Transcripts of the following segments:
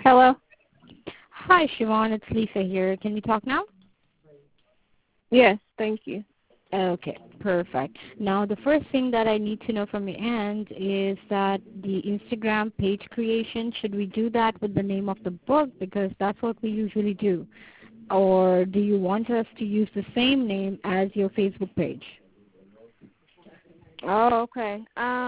Hello? Hi, Siobhan. It's Lisa here. Can we talk now? Yes, thank you. Okay, perfect. Now, the first thing that I need to know from your end is that the Instagram page creation, should we do that with the name of the book? Because that's what we usually do. Or do you want us to use the same name as your Facebook page? Oh, okay.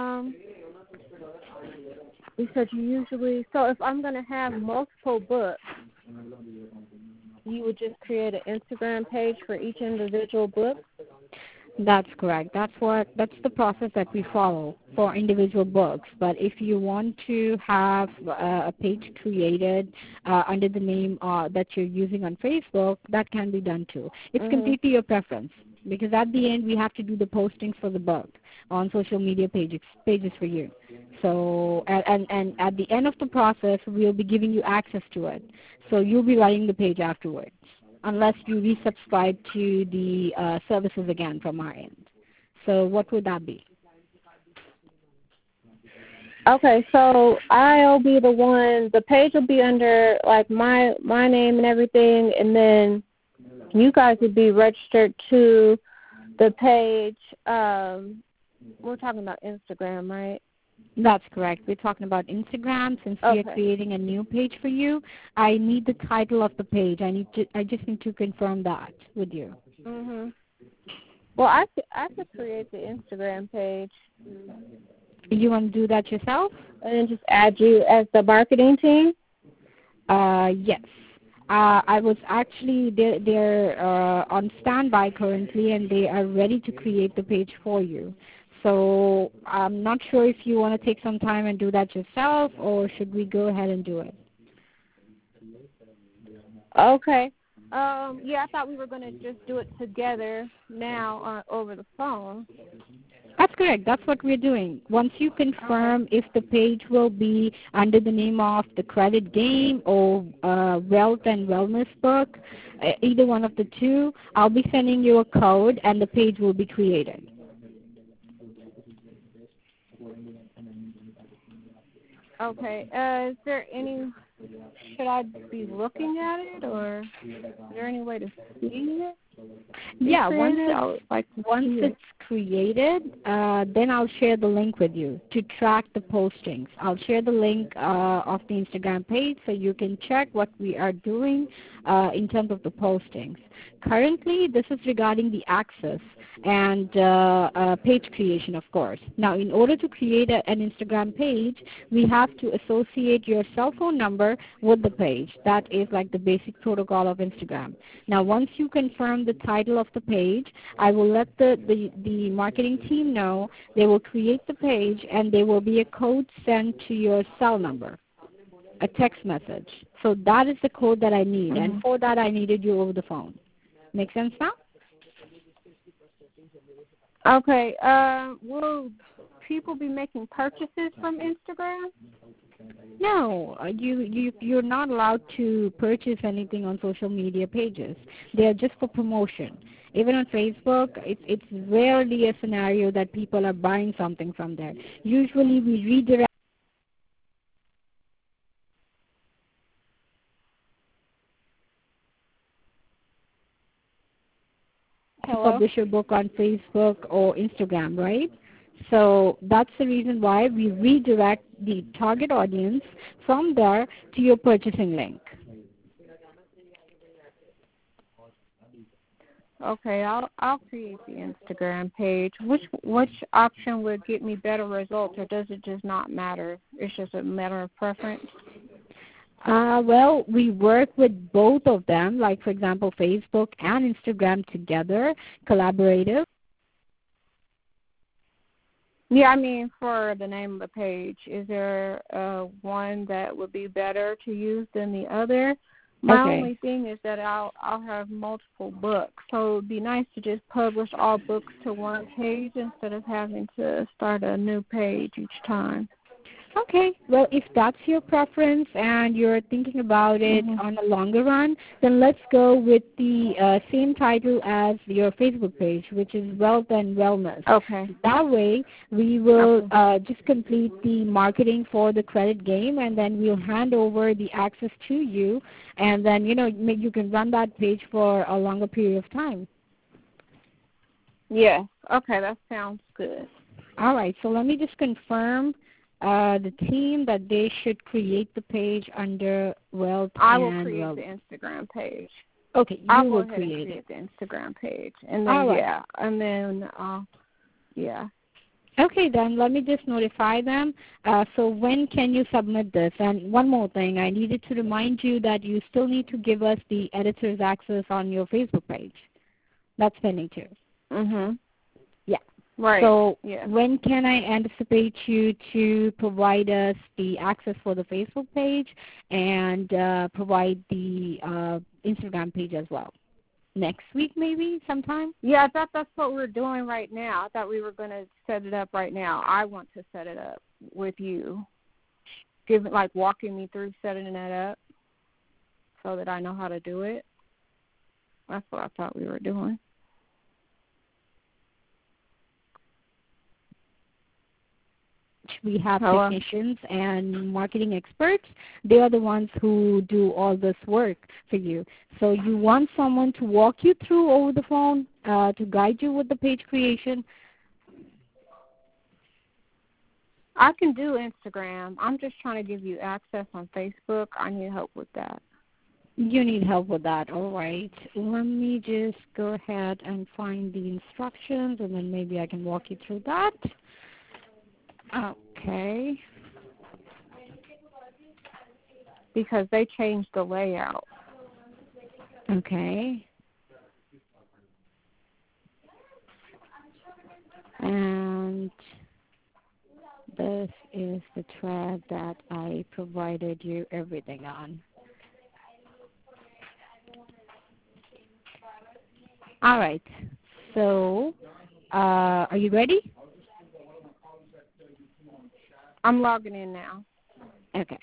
You said you usually, so if I'm going to have multiple books, you would just create an Instagram page for each individual book? That's correct. That's the process that we follow for individual books. But if you want to have a page created under the name that you're using on Facebook, that can be done too. It's completely your preference, because at the end we have to do the postings for the book on social media pages for you. So and at the end of the process, we'll be giving you access to it. So you'll be writing the page afterwards, unless you resubscribe to the services again from our end. So what would that be? Okay, so I'll be the one, the page will be under like my name and everything, and then you guys would be registered to the page. We're talking about Instagram, right? That's correct. We're talking about Instagram. Since we are creating a new page for you, I need the title of the page. I just need to confirm that with you. Well, I could create the Instagram page. You want to do that yourself? And then just add you as the marketing team? Yes. I was actually, they're on standby currently, and they are ready to create the page for you. So I'm not sure if you want to take some time and do that yourself, or should we go ahead and do it? Okay. Yeah, I thought we were going to just do it together now over the phone. That's correct. That's what we're doing. Once you confirm if the page will be under the name of the Credit Game or Wealth and Wellness Book, either one of the two, I'll be sending you a code and the page will be created. Okay. Is there any, should I be looking at it, or is there any way to see it? Yeah, once it's created, then I'll share the link with you to track the postings. I'll share the link of the Instagram page so you can check what we are doing in terms of the postings. Currently, this is regarding the access and page creation, of course. Now, in order to create an Instagram page, we have to associate your cell phone number with the page. That is like the basic protocol of Instagram. Now, once you confirm the title of the page, I will let the marketing team know. They will create the page, and there will be a code sent to your cell number, a text message. So that is the code that I need, and for that I needed you over the phone. Make sense now? Okay. Will people be making purchases from Instagram? No, you're not allowed to purchase anything on social media pages. They are just for promotion. Even on Facebook, it's rarely a scenario that people are buying something from there. Usually we redirect. Hello? Publish your book on Facebook or Instagram, right? So that's the reason why we redirect the target audience from there to your purchasing link. Okay, I'll create the Instagram page. Which option would get me better results, or does it just not matter? It's just a matter of preference? Well, we work with both of them, like, for example, Facebook and Instagram together, collaborative. Yeah, I mean, for the name of the page, is there one that would be better to use than the other? My only thing is that I'll have multiple books, so it would be nice to just publish all books to one page instead of having to start a new page each time. Okay. Well, if that's your preference and you're thinking about it on a longer run, then let's go with the same title as your Facebook page, which is Wealth and Wellness. Okay. That way, we will just complete the marketing for the credit game, and then we'll hand over the access to you, and then, you can run that page for a longer period of time. Yes. Okay, that sounds good. All right. So let me just confirm the team that they should create the page under Wealth and Wellness. I will create the Instagram page. Okay, you will create it. the Instagram page, and then yeah. Okay, then let me just notify them. So when can you submit this? And one more thing, I needed to remind you that you still need to give us the editor's access on your Facebook page. That's pending too. Yeah. Right. So when can I anticipate you to provide us the access for the Facebook page and provide the Instagram page as well? Next week maybe sometime? Yeah, I thought that's what we're doing right now. I thought we were going to set it up right now. I want to set it up with you. Walking me through setting that up so that I know how to do it. That's what I thought we were doing. We have technicians and marketing experts. They are the ones who do all this work for you. So you want someone to walk you through over the phone, to guide you with the page creation? I can do Instagram. I'm just trying to give you access on Facebook. I need help with that. You need help with that. All right. Let me just go ahead and find the instructions, and then maybe I can walk you through that. Okay. Because they changed the layout. Okay. And this is the thread that I provided you everything on. All right. So, are you ready? I'm logging in now. Okay.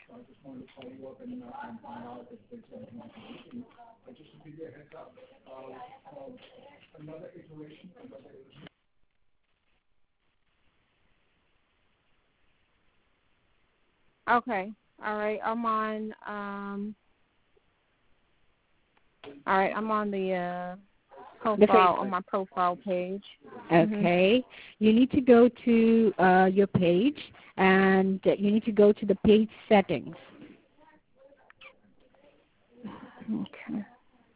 Okay. All right. I'm on the profile on my profile page. Okay. You need to go to your page, and you need to go to the page settings. Okay.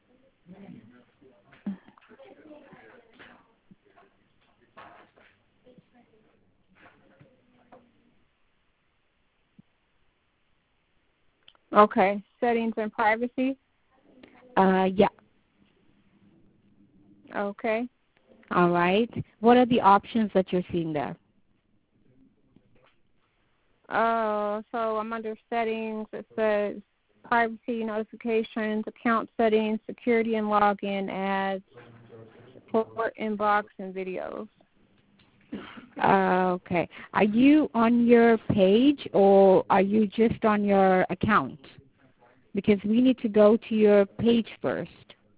Okay. Settings and privacy. Yeah. Okay. All right. What are the options that you're seeing there? So I'm under settings. It says privacy, notifications, account settings, security and login, ads, support, inbox, and videos. Okay. Are you on your page, or are you just on your account? Because we need to go to your page first.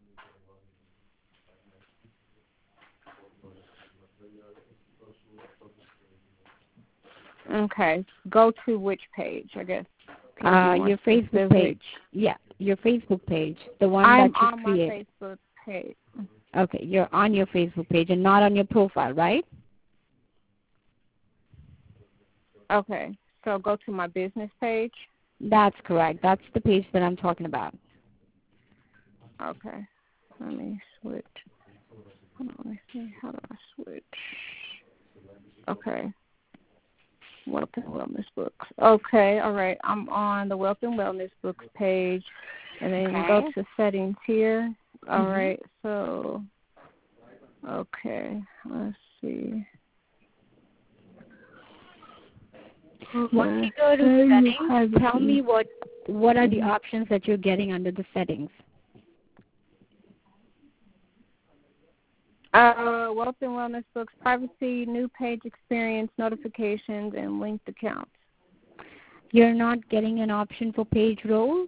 Okay. Go to which page, I guess? Your Facebook page. Yeah, your Facebook page, the one that you created. I'm on my Facebook page. Okay, you're on your Facebook page and not on your profile, right? Okay, so go to my business page. That's correct. That's the page that I'm talking about. Okay, let me switch. Hold on, let me see. How do I switch? Okay. Wealth and Wellness Books. Okay, all right. I'm on the Wealth and Wellness Books page, and then go to settings here. All right, so, okay, let's see. Once you go to settings, tell me what are the options that you're getting under the settings. Wealth and Wellness Books, privacy, new page experience, notifications, and linked accounts. You're not getting an option for page role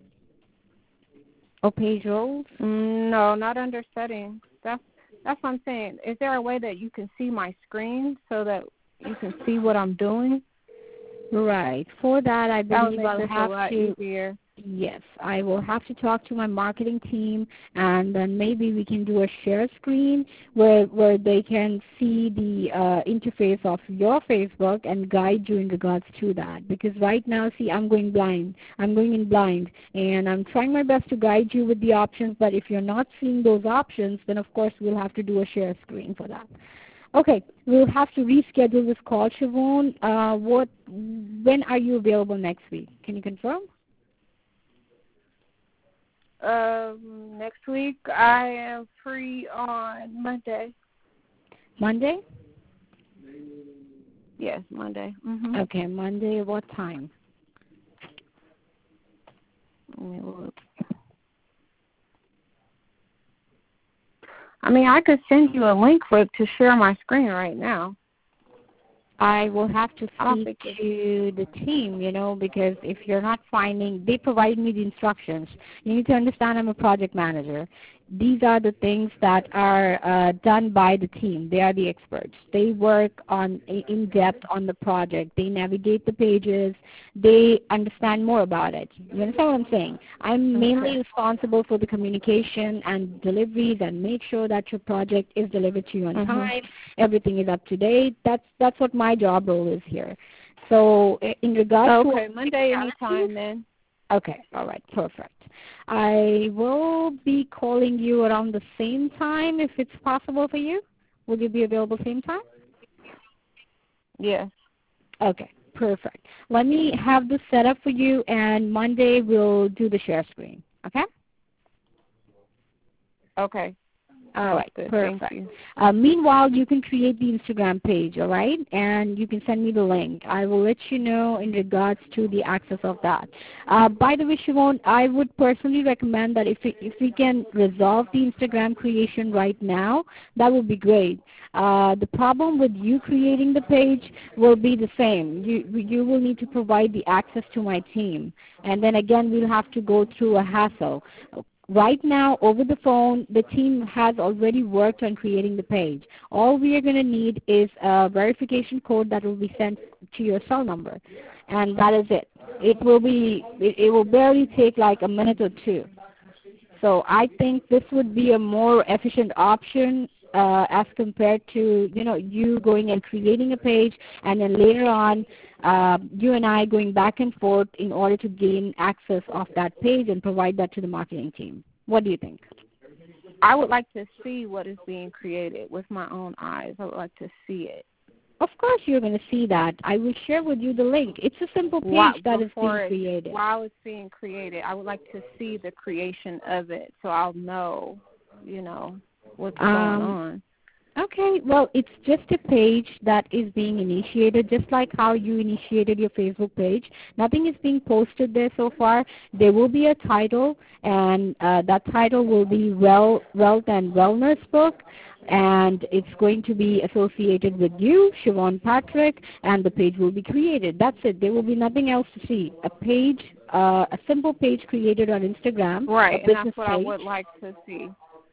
or page roles? No, not under settings. That's what I'm saying. Is there a way that you can see my screen so that you can see what I'm doing? Right. For that, I believe I'll have to. Easier. Yes, I will have to talk to my marketing team, and then maybe we can do a share screen where they can see the interface of your Facebook and guide you in regards to that. Because right now, see, I'm going blind. I'm going in blind, and I'm trying my best to guide you with the options. But if you're not seeing those options, then of course we'll have to do a share screen for that. Okay, we'll have to reschedule this call, Siobhan. When are you available next week? Can you confirm? Next week I am free on Monday. Monday? Yes, Monday. Mm-hmm. Okay, Monday. What time? Let me look. I mean, I could send you a link to share my screen right now. I will have to speak to the team, because if you're not finding, they provide me the instructions. You need to understand I'm a project manager. These are the things that are done by the team. They are the experts. They work in depth on the project. They navigate the pages. They understand more about it. You understand what I'm saying? I'm mainly responsible for the communication and deliveries and make sure that your project is delivered to you on time. Everything is up to date. That's what my job role is here. So in regards to Monday anytime then. Okay, all right, perfect. I will be calling you around the same time if it's possible for you. Will you be available same time? Yes. Okay, perfect. Let me have this set up for you, and Monday we'll do the share screen, okay? Okay. All right, perfect. Meanwhile, you can create the Instagram page, all right? And you can send me the link. I will let you know in regards to the access of that. By the way, Siobhan, I would personally recommend that if we can resolve the Instagram creation right now, that would be great. The problem with you creating the page will be the same. You will need to provide the access to my team. And then again, we'll have to go through a hassle. Right now, over the phone, the team has already worked on creating the page. All we are going to need is a verification code that will be sent to your cell number, and that is it. It will barely take like a minute or two. So I think this would be a more efficient option as compared to you going and creating a page and then later on you and I going back and forth in order to gain access of that page and provide that to the marketing team. What do you think? I would like to see what is being created with my own eyes. I would like to see it. Of course you're going to see that. I will share with you the link. It's a simple page that is being created. While it's being created, I would like to see the creation of it so I'll know, what's going on. Okay, well, it's just a page that is being initiated, just like how you initiated your Facebook page. Nothing is being posted there so far. There will be a title, and that title will be Wealth and Wellness Book, and it's going to be associated with you, Siobhan Patrick, and the page will be created. That's it. There will be nothing else to see. A page, a simple page created on Instagram. Right, and that's what I would like to see.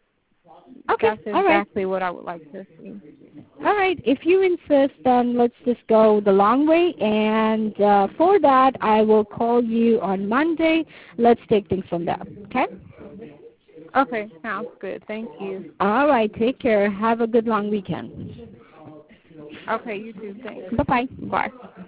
Okay, that's exactly what I would like to see. All right, if you insist, then let's just go the long way, and for that, I will call you on Monday. Let's take things from there, okay? Okay, sounds good. Thank you. All right, take care. Have a good long weekend. Okay, you too. Thanks. Bye-bye. Bye.